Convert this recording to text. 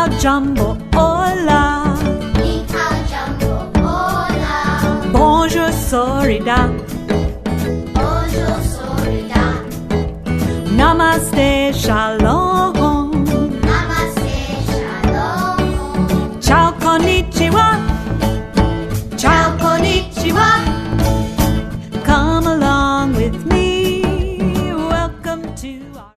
hao jumbo, hola. Ni hao jumbo, hola. Bonjour, sorida. Bonjour, sorida. Namaste, shalom.